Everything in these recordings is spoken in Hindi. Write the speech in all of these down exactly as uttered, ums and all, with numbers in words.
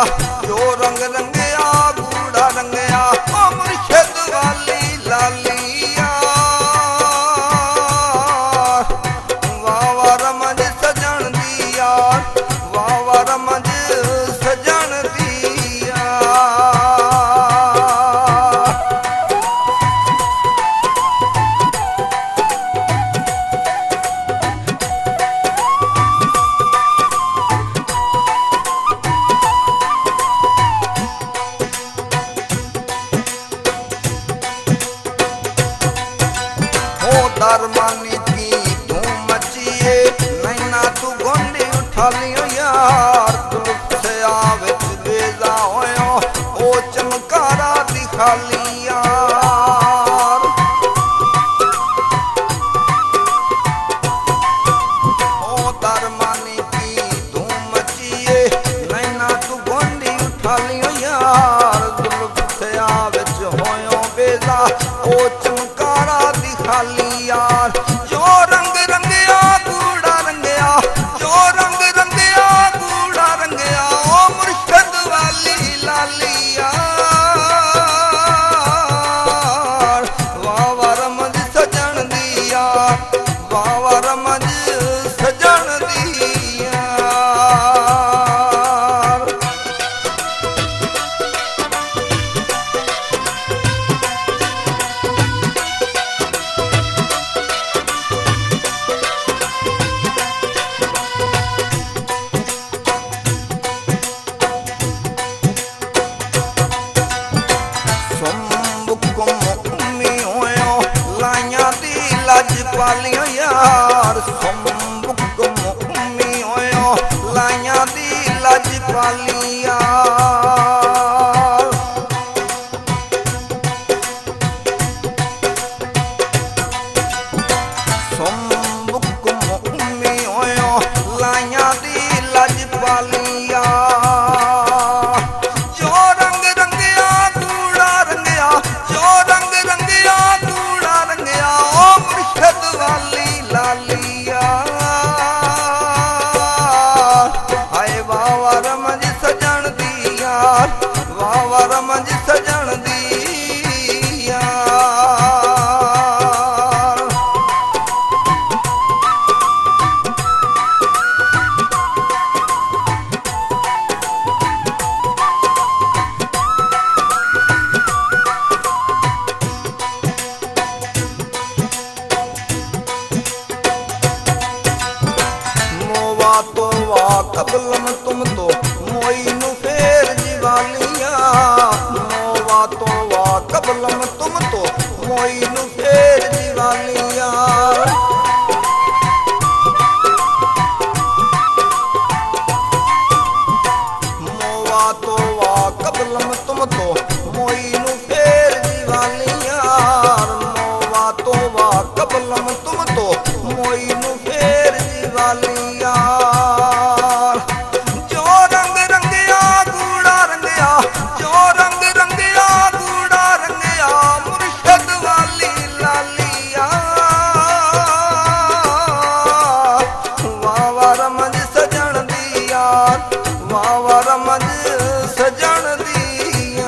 जो रंग रंगया गूढ़ा रंगया ओ मुर्शद वाली लालिया वाह वाह रमज सजन दिया वाह वाह रमज सजन दिया दरमानी की धूम मचिए नैना तू गोंडी उठा लियो यार दुल्फ से आवे बेजा होयो ओ चमकारा दिखा लिया ओ दरमानी की धूम मचिए नैना तू गोंडी उठा लियो यार दुल्फ से आवे होयो बेजा ओ चमकारा दिखा लिया यार जो रंग रंगया गूढ़ा रंगया जो रंग रंगया गूढ़ा रंगया ओ मुर्शद वाली लालिया वाह वाह रमज सजन दिया वाह वाह रमज सजन दिया पालियो यार संबुक मुम्मी होयो लाया दी लज पालिया संबुक मुम्मी होयो लाया दी लज पालिया जो रंग रंगया गूढ़ा रंगया जो रंग रंगया गूढ़ा रंगया ओ मुर्शद वाली लालिया हाय वाह वाह रमज सजन दिया वाह वाह रमज सजन दिया तो वाह कबलम तुम तो मोई नु फेर जीवालिया मोवा तो वाह कबलम तुम तो मोई नु फेर जीवालिया मोवा तो वाह कबलम तुम तो मोई नु फेर जीवालिया मोवा तो वाह कबलम तुम तो मोई नु फेर जीवालिया जो रंग रंगया गूढ़ा रंगया जो रंग रंगया गूढ़ा रंगया मुर्शद वाली लालिया वाह वाह रमज सजन दिया वाह वाह रमज सजन दिया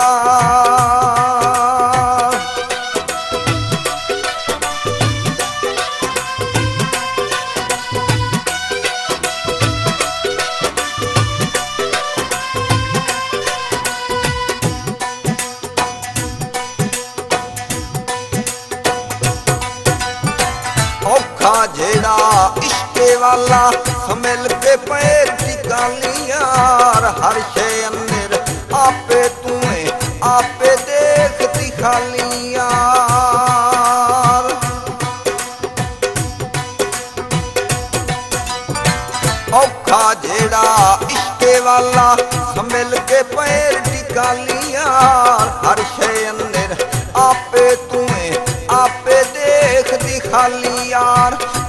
जेड़ा इश्के वाला समेल के पैर टिका लिया हर शे अंदर आपे तुम्हें आपे देख दिखा लिया औखा जेड़ा इश्के वाला समेल के पैर टिका लिया हर शे अंदर आपे तुम्हें आपे देख दिखा लिया।